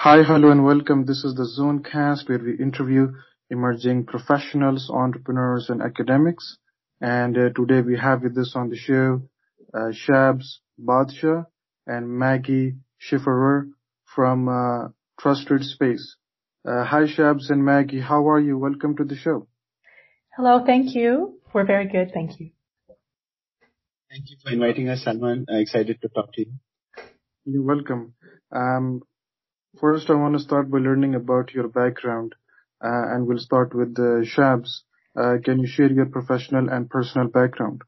Hi, hello, and welcome. This is the Zonecast where we interview emerging professionals, entrepreneurs, and academics. And today we have with us on the show Shabs Badshah and Maggie Schifferer from Trusted Space. Hi, Shabs and Maggie. How are you? Welcome to the show. Hello, thank you. We're very good, thank you. Thank you for inviting us, Salman. Excited to talk to you. You're welcome. First, I want to start by learning about your background, and we'll start with Shabs. Can you share your professional and personal background?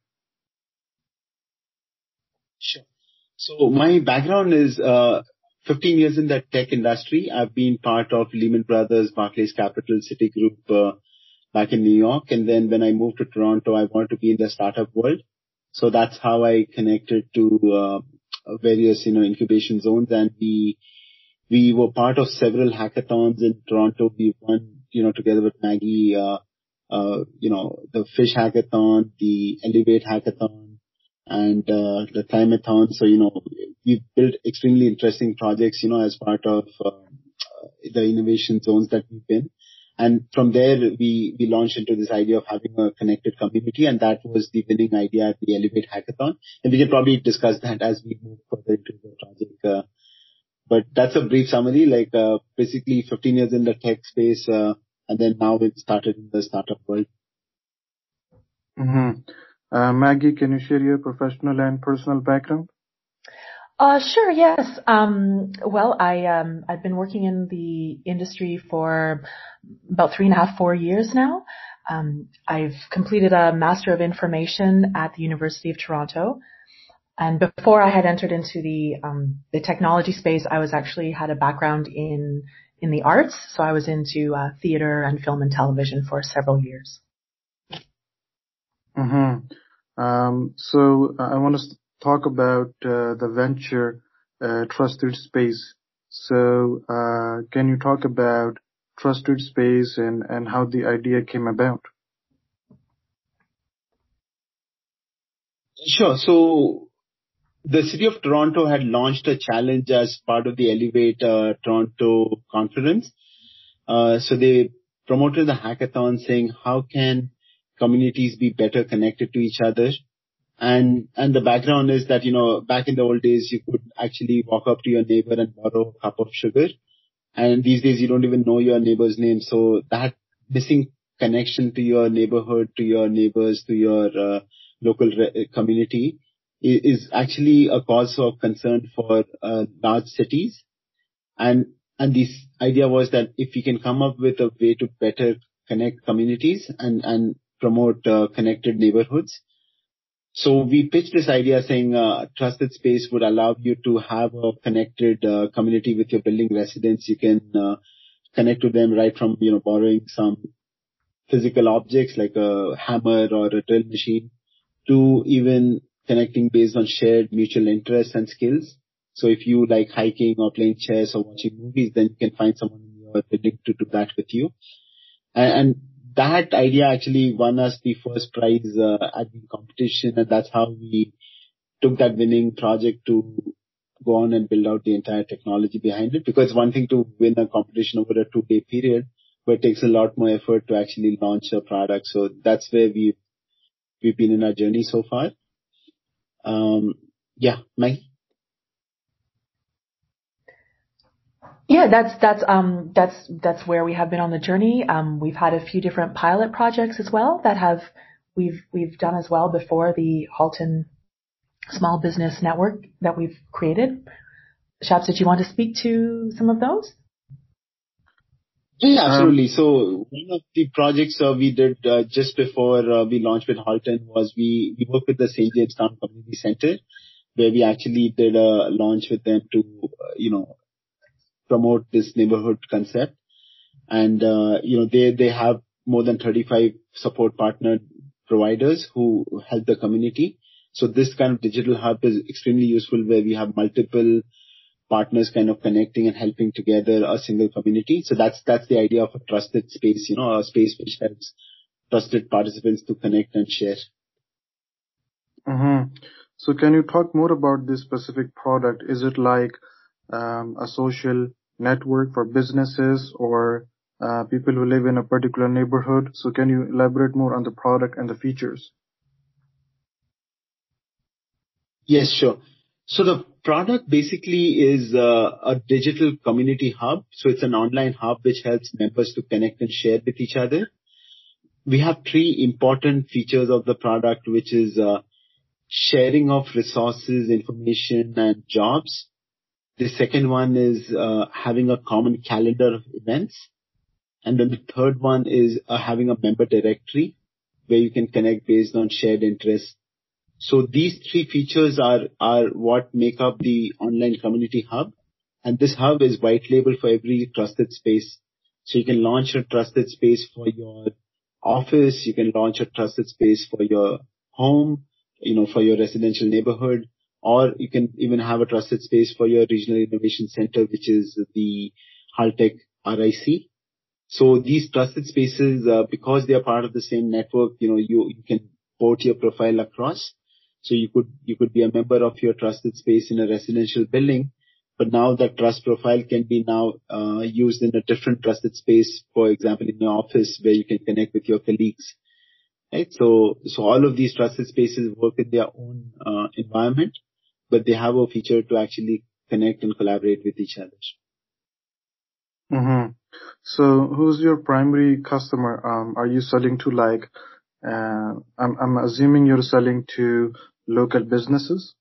Sure. So my background is 15 years in the tech industry. I've been part of Lehman Brothers, Barclays Capital, Citigroup back in New York. And then when I moved to Toronto, I wanted to be in the startup world. So that's how I connected to various, incubation zones. And we were part of several hackathons in Toronto. We won, together with Maggie, the Fish Hackathon, the Elevate Hackathon, and the Climathon. So, we've built extremely interesting projects, as part of the innovation zones that we've been. And from there, we launched into this idea of having a connected community, and that was the winning idea at the Elevate Hackathon. And we can probably discuss that as we move further into the project. But that's a brief summary, basically 15 years in the tech space, and then now we've started in the startup world. Mm-hmm. Maggie, can you share your professional and personal background? Sure, yes. I've been working in the industry for about 3.5, 4 years now. I've completed a Master of Information at the University of Toronto. And before I had entered into the technology space, I was actually had a background in the arts. So I was into theater and film and television for several years. Mm-hmm. So I want to talk about the venture Trusted Space. So can you talk about Trusted Space and how the idea came about? Sure. So the city of Toronto had launched a challenge as part of the Elevate Toronto conference. So they promoted the hackathon saying, how can communities be better connected to each other? And the background is that, back in the old days, you could actually walk up to your neighbor and borrow a cup of sugar. And these days, you don't even know your neighbor's name. So that missing connection to your neighborhood, to your neighbors, to your local community is actually a cause of concern for large cities. And this idea was that if we can come up with a way to better connect communities and promote connected neighborhoods. So we pitched this idea saying Trusted Space would allow you to have a connected community with your building residents. You can connect to them right from, borrowing some physical objects like a hammer or a drill machine to even connecting based on shared mutual interests and skills. So if you like hiking or playing chess or watching movies, then you can find someone in your building to do that with you. And that idea actually won us the first prize at the competition, and that's how we took that winning project to go on and build out the entire technology behind it. Because one thing to win a competition over a 2-day period, but it takes a lot more effort to actually launch a product. So that's where we've been in our journey so far. Maggie. Yeah, that's where we have been on the journey. We've had a few different pilot projects as well that we've done as well before the Halton Small Business Network that we've created. Shabs, did you want to speak to some of those? Yeah, absolutely. So one of the projects we did just before we launched with Halton was we worked with the St. Jamestown Community Center, where we actually did a launch with them to, promote this neighborhood concept. And, they have more than 35 support partner providers who help the community. So this kind of digital hub is extremely useful where we have multiple partners kind of connecting and helping together a single community. So that's the idea of a trusted space, a space which helps trusted participants to connect and share. Mm-hmm. So can you talk more about this specific product? Is it like a social network for businesses or people who live in a particular neighborhood. So can you elaborate more on the product and the features? Yes, sure. So the product basically is a digital community hub. So it's an online hub which helps members to connect and share with each other. We have three important features of the product, which is sharing of resources, information, and jobs. The second one is having a common calendar of events. And then the third one is having a member directory where you can connect based on shared interests. So these three features are what make up the online community hub. And this hub is white label for every trusted space. So you can launch a trusted space for your office. You can launch a trusted space for your home, for your residential neighborhood, or you can even have a trusted space for your regional innovation center, which is the Haltech RIC. So these trusted spaces, because they are part of the same network, you can port your profile across. So you could be a member of your trusted space in a residential building, but now that trust profile can be now used in a different trusted space, for example, in your office where you can connect with your colleagues. Right? So all of these trusted spaces work in their own environment, but they have a feature to actually connect and collaborate with each other. Mm-hmm. So who's your primary customer? Are you selling to I'm assuming you're selling to local businesses?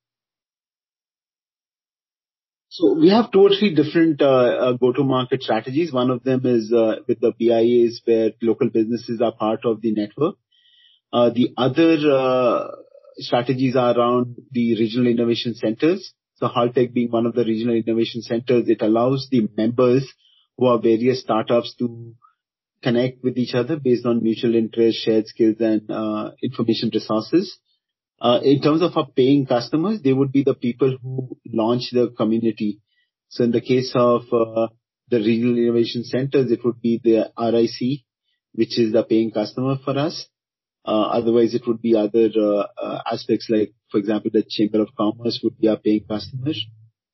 So we have 2 or 3 different go-to-market strategies. One of them is with the BIAs where local businesses are part of the network. The other strategies are around the regional innovation centers. So Haltech being one of the regional innovation centers, it allows the members who are various startups to connect with each other based on mutual interest, shared skills, and information resources. In terms of our paying customers, they would be the people who launch the community. So in the case of the regional innovation centers, it would be the RIC, which is the paying customer for us. Otherwise, it would be other aspects like, for example, the Chamber of Commerce would be our paying customers.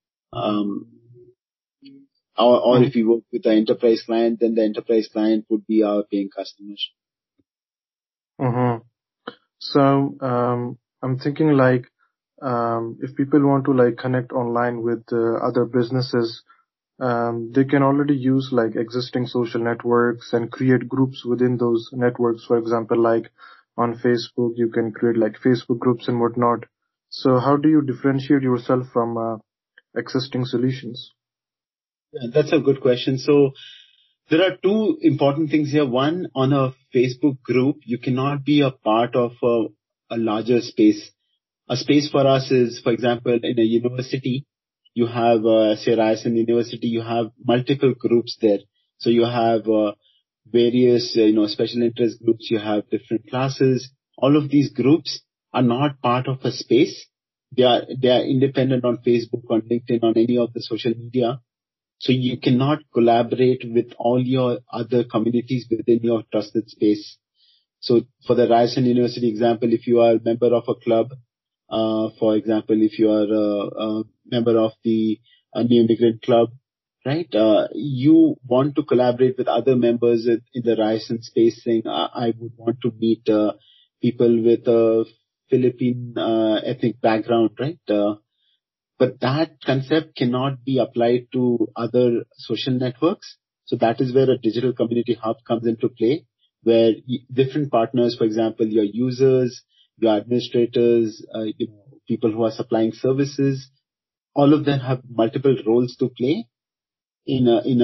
Or if we work with the enterprise client, then the enterprise client would be our paying customers. Mm-hmm. So I'm thinking if people want to connect online with other businesses, they can already use existing social networks and create groups within those networks. For example, on Facebook, you can create Facebook groups and whatnot. So how do you differentiate yourself from existing solutions? Yeah, that's a good question. So there are 2 important things here. One, on a Facebook group, you cannot be a part of a larger space. A space for us is, for example, in a university, you have, say, Ryerson University, you have multiple groups there. So you have various, special interest groups, you have different classes. All of these groups are not part of a space. They are independent on Facebook, on LinkedIn, on any of the social media. So you cannot collaborate with all your other communities within your trusted space. So for the Ryerson University example, if you are a member of a club, for example, if you are a member of the New Immigrant Club, right, you want to collaborate with other members in the Ryerson space saying, I would want to meet people with a Philippine ethnic background, right? But that concept cannot be applied to other social networks. So that is where a digital community hub comes into play, where different partners, for example, your users, your administrators, people who are supplying services, all of them have multiple roles to play in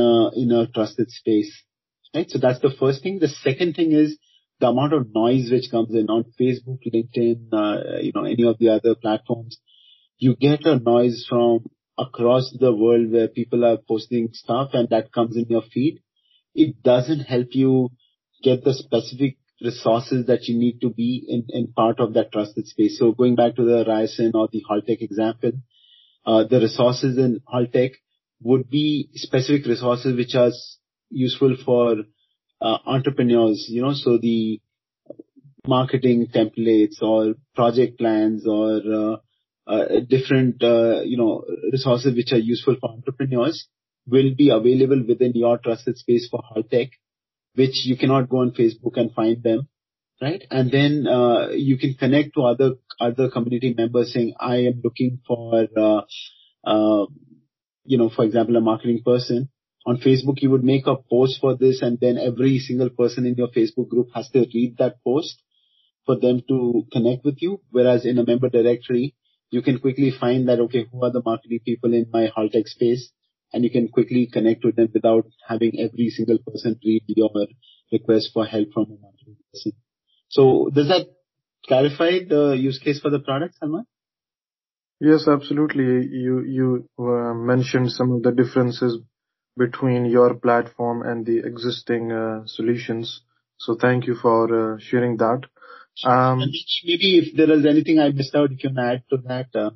a trusted space. Right? So that's the first thing. The second thing is the amount of noise which comes in on Facebook, LinkedIn, any of the other platforms. You get a noise from across the world where people are posting stuff and that comes in your feed. It doesn't help you get the specific resources that you need to be in part of that trusted space. So going back to the Ryerson or the Haltech example, the resources in Haltech would be specific resources which are useful for entrepreneurs, so the marketing templates or project plans or different, resources which are useful for entrepreneurs. will be available within your trusted space for Haltech, which you cannot go on Facebook and find them, right? And then you can connect to other community members saying, I am looking for, for example, a marketing person. On Facebook, you would make a post for this, and then every single person in your Facebook group has to read that post for them to connect with you. Whereas in a member directory, you can quickly find that, okay, who are the marketing people in my Haltech space? And you can quickly connect with them without having every single person read your request for help from a marketing person. So does that clarify the use case for the product, Salman? Yes, absolutely. You mentioned some of the differences between your platform and the existing solutions. So thank you for sharing that. Maybe if there is anything I missed out, you can add to that.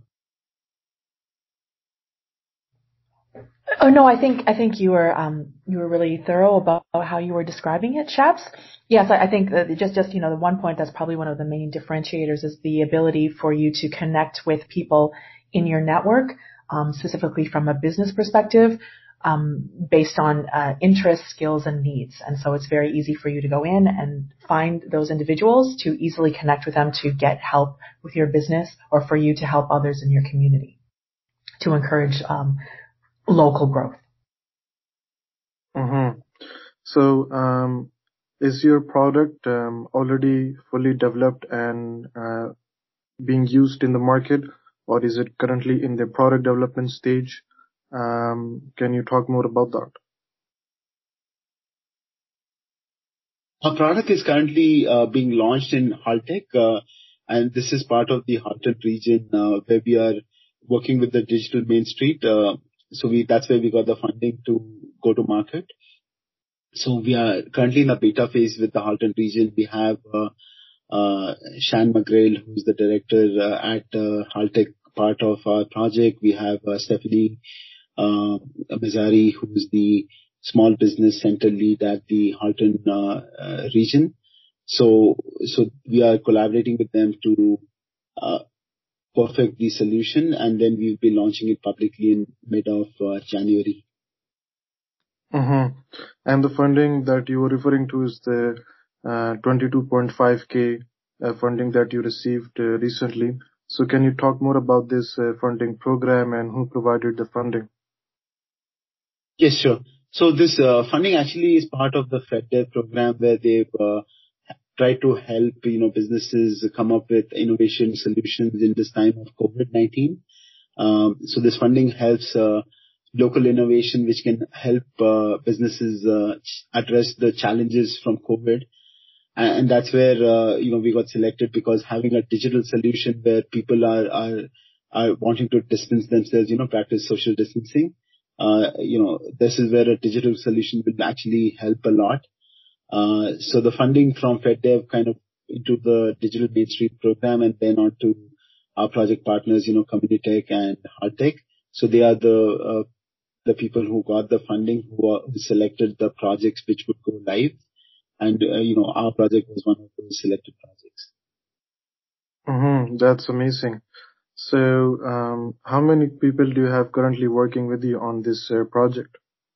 Oh no, I think you were really thorough about how you were describing it, Shabs. Yes, I think that just the one point that's probably one of the main differentiators is the ability for you to connect with people in your network, specifically from a business perspective, based on interests, skills, and needs. And so it's very easy for you to go in and find those individuals, to easily connect with them to get help with your business, or for you to help others in your community to encourage local growth. Mm-hmm. So, is your product already fully developed and being used in the market, or is it currently in the product development stage? Can you talk more about that? Our product is currently being launched in Haltech, and this is part of the Haltech region where we are working with the Digital Main Street. That's where we got the funding to go to market. So we are currently in the beta phase with the Halton region. We have Shan McGrail, who's the director at Haltech, part of our project. We have Stephanie Mazzari, who's the small business center lead at the Halton region. So we are collaborating with them to perfect the solution, and then we'll be launching it publicly in mid of January. Mm-hmm. And the funding that you were referring to is the 22.5K funding that you received recently. So can you talk more about this funding program and who provided the funding? Yes, sure. So this funding actually is part of the FedDev program, where they've tried to help businesses come up with innovation solutions in this time of COVID-19. So this funding helps local innovation, which can help businesses address the challenges from COVID. And that's where we got selected, because having a digital solution where people are wanting to distance themselves, practice social distancing. This is where a digital solution will actually help a lot. So the funding from FedDev kind of into the Digital Main Street program, and then on to our project partners, Communitech and Haltech. So they are the people who got the funding, who selected the projects which would go live. And, our project was one of those selected projects. Mm-hmm. That's amazing. So, how many people do you have currently working with you on this project?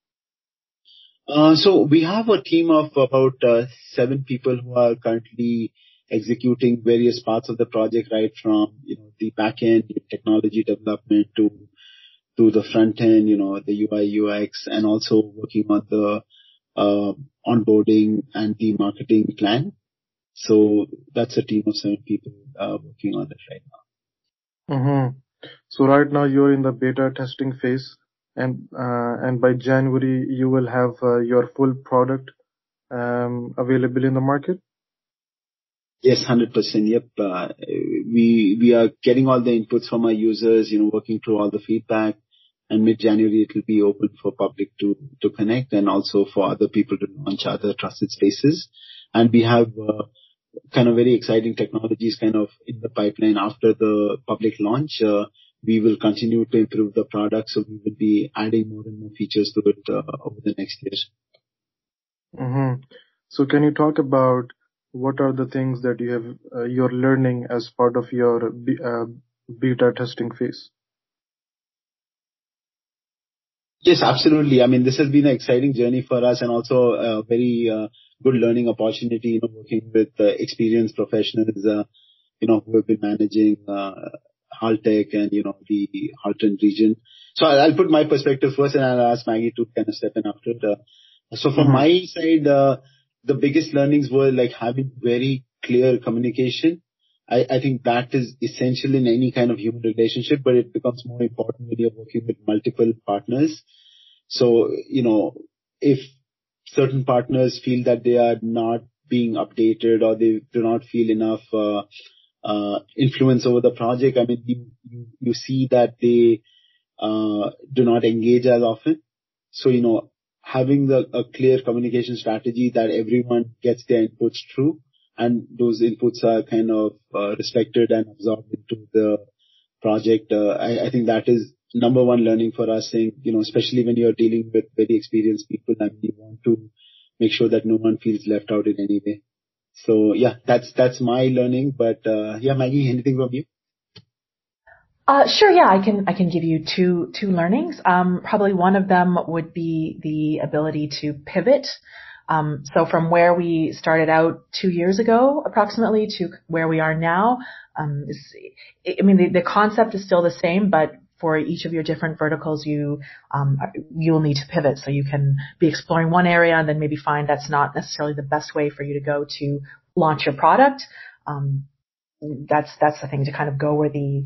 So we have a team of about 7 people who are currently executing various parts of the project, right from, the back end technology development to the front end, the UI, UX, and also working on the onboarding and the marketing plan. So that's a team of 7 people working on it right now. Mm-hmm. So right now you're in the beta testing phase, and by January you will have your full product available in the market? Yes, 100%. Yep. We are getting all the inputs from our users, working through all the feedback. And mid-January, it will be open for public to connect, and also for other people to launch other trusted spaces. And we have kind of very exciting technologies kind of in the pipeline after the public launch. We will continue to improve the product, so we will be adding more and more features to it over the next years. Mm-hmm. So can you talk about what are the things that you're learning as part of your beta testing phase? Yes, absolutely. I mean, this has been an exciting journey for us and also a very good learning opportunity, working with experienced professionals, who have been managing Haltech and, the Halton region. So I'll put my perspective first and I'll ask Maggie to kind of step in after it. So from my side, the biggest learnings were like having very clear communication. I think that is essential in any kind of human relationship, but it becomes more important when you're working with multiple partners. So, if certain partners feel that they are not being updated or they do not feel enough influence over the project, I mean, you see that they do not engage as often. So, having a clear communication strategy that everyone gets their inputs through and those inputs are kind of respected and absorbed into the project. I think that is number one learning for us, saying, especially when you're dealing with very experienced people, and you want to make sure that no one feels left out in any way. So yeah, that's my learning. But yeah, Maggie, anything from you? Sure. Yeah, I can give you two learnings. Probably one of them would be the ability to pivot. So from where we started out 2 years ago, approximately, to where we are now, the concept is still the same, but for each of your different verticals, you'll need to pivot. So you can be exploring one area and then maybe find that's not necessarily the best way for you to go to launch your product. That's the thing, to kind of go where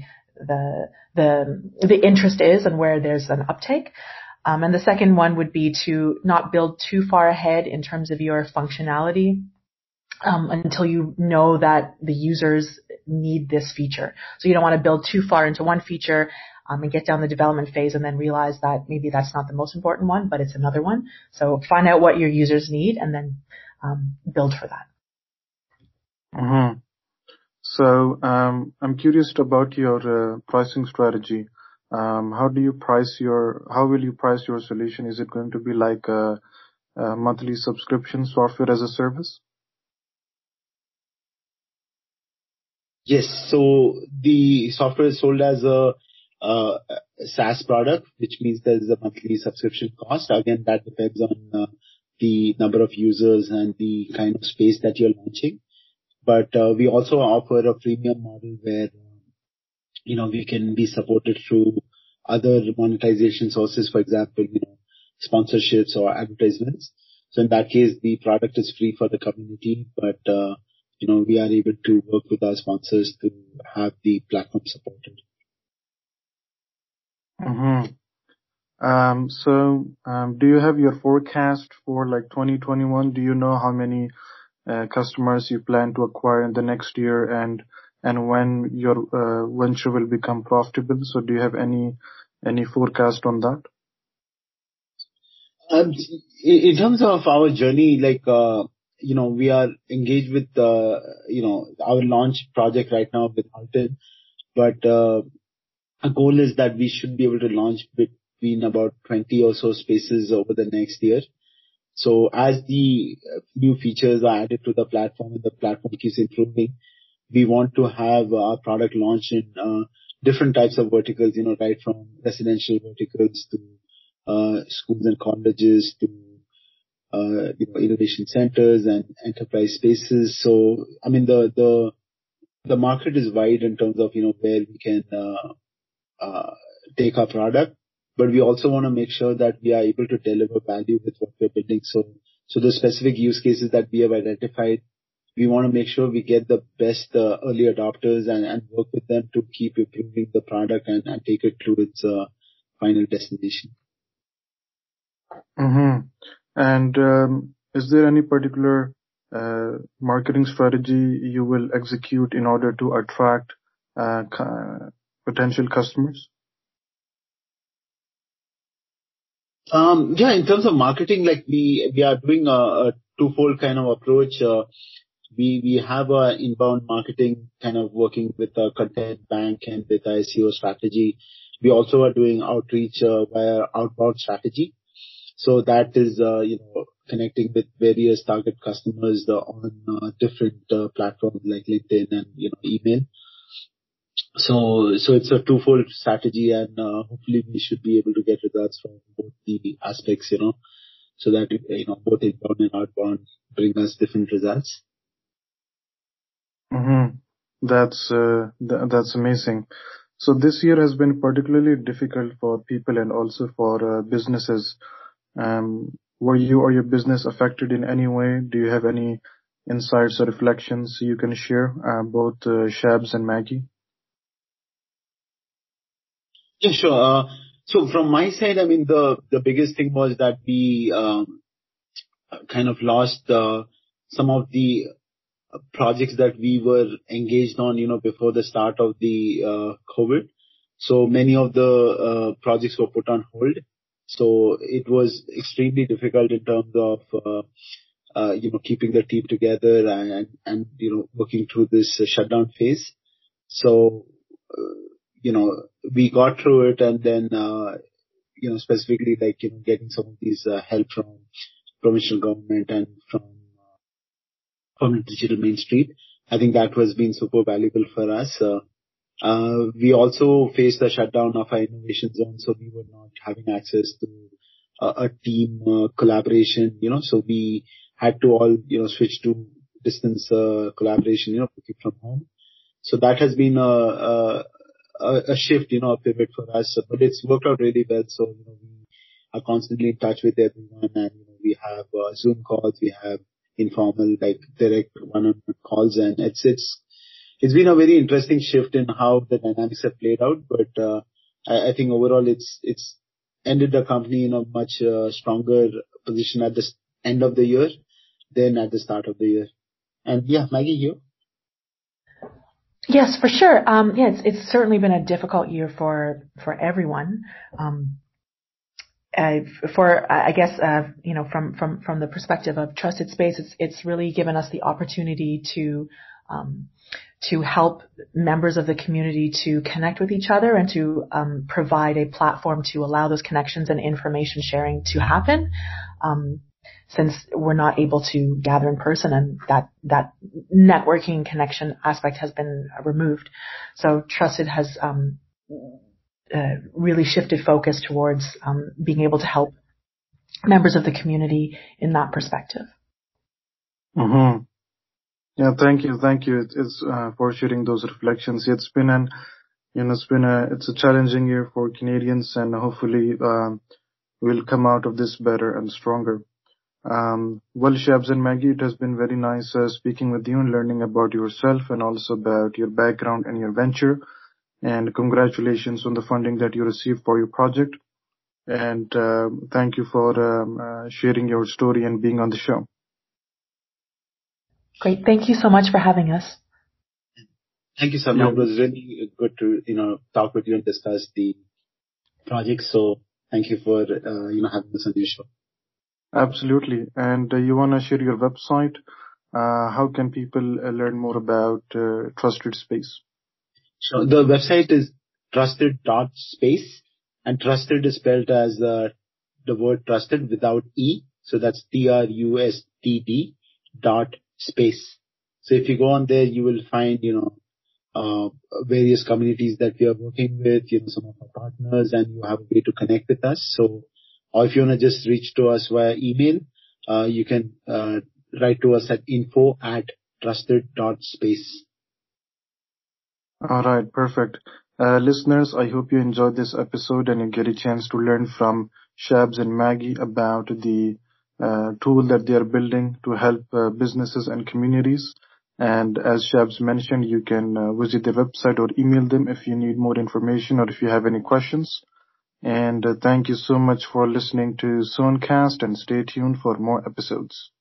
the interest is and where there's an uptake. And the second one would be to not build too far ahead in terms of your functionality until you know that the users need this feature. So you don't want to build too far into one feature and get down the development phase and then realize that maybe that's not the most important one, but it's another one. So find out what your users need and then build for that. Mm-hmm. So I'm curious about your pricing strategy. How will you price your solution? Is it going to be like a monthly subscription, software as a service? Yes. So the software is sold as a SaaS product, which means there is a monthly subscription cost. Again, that depends on the number of users and the kind of space that you're launching. But we also offer a freemium model where we can be supported through other monetization sources, for example, sponsorships or advertisements. So in that case, the product is free for the community, but we are able to work with our sponsors to have the platform supported. Mm-hmm. Do you have your forecast for like 2021? Do you know how many customers you plan to acquire in the next year, and when your venture will become profitable? So do you have any forecast on that? In terms of our journey, we are engaged with our launch project right now with Halton, but our goal is that we should be able to launch between about 20 or so spaces over the next year. So as the new features are added to the platform and the platform keeps improving, we want to have our product launched in different types of verticals, right from residential verticals to schools and colleges to innovation centers and enterprise spaces. So, I mean, the market is wide in terms of, where we can take our product, but we also want to make sure that we are able to deliver value with what we're building. So the specific use cases that we have identified, we want to make sure we get the best early adopters and work with them to keep improving the product and take it to its final destination. Mm-hmm. And is there any particular marketing strategy you will execute in order to attract potential customers? Yeah, in terms of marketing, like we are doing a twofold kind of approach. We have a inbound marketing kind of working with a content bank and with a SEO strategy. We also are doing outreach via outbound strategy. So that is, connecting with various target customers on different platforms like LinkedIn and, email. So it's a twofold strategy, and hopefully we should be able to get results from both the aspects, so that both inbound and outbound bring us different results. Mm-hmm. That's amazing. So this year has been particularly difficult for people and also for businesses. Were you or your business affected in any way? Do you have any insights or reflections you can share, both Shabs and Maggie? Yeah, sure. So from my side, I mean, the biggest thing was that we kind of lost some of the projects that we were engaged on, before the start of the COVID. So many of the projects were put on hold. So it was extremely difficult in terms of, keeping the team together and working through this shutdown phase. So, we got through it, and then, specifically like, getting some of these help from provincial government and from Digital Main Street. I think that was been super valuable for us. We also faced the shutdown of our innovation zone, so we were not having access to a team collaboration, so we had to all, switch to distance collaboration, working from home. So that has been a shift, a pivot for us, but it's worked out really well. So, we are constantly in touch with everyone, and we have Zoom calls, we have informal, like direct one-on-one calls, and it's been a very interesting shift in how the dynamics have played out. But I think overall it's ended the company in a much stronger position at the end of the year than at the start of the year. And yeah, Maggie, you? Yes, for sure. It's certainly been a difficult year for everyone. From the perspective of Trusted Space, it's really given us the opportunity to help members of the community to connect with each other and to provide a platform to allow those connections and information sharing to happen. Since we're not able to gather in person, and that networking connection aspect has been removed. So Trusted has really shifted focus towards being able to help members of the community in that perspective. Mm-hmm. Yeah, thank you. It's for sharing those reflections. It's been it's a challenging year for Canadians, and hopefully we'll come out of this better and stronger. Well, Shabs and Maggie, it has been very nice speaking with you and learning about yourself and also about your background and your venture. And congratulations on the funding that you received for your project. And thank you for sharing your story and being on the show. Great. Thank you so much for having us. Thank you so much. It was really good to, talk with you and discuss the project. So thank you for, having us on your show. Absolutely. And you want to share your website? How can people learn more about Trusted Space? So the website is trusted.space, and trusted is spelled as the word trusted without E. So that's TRUSTD .space. So if you go on there, you will find, various communities that we are working with, some of our partners, and you have a way to connect with us. So, or if you want to just reach to us via email, you can write to us at info@trusted.space. All right, perfect. Listeners, I hope you enjoyed this episode and you get a chance to learn from Shabs and Maggie about the tool that they are building to help businesses and communities. And as Shabs mentioned, you can visit their website or email them if you need more information or if you have any questions. And thank you so much for listening to Zonecast, and stay tuned for more episodes.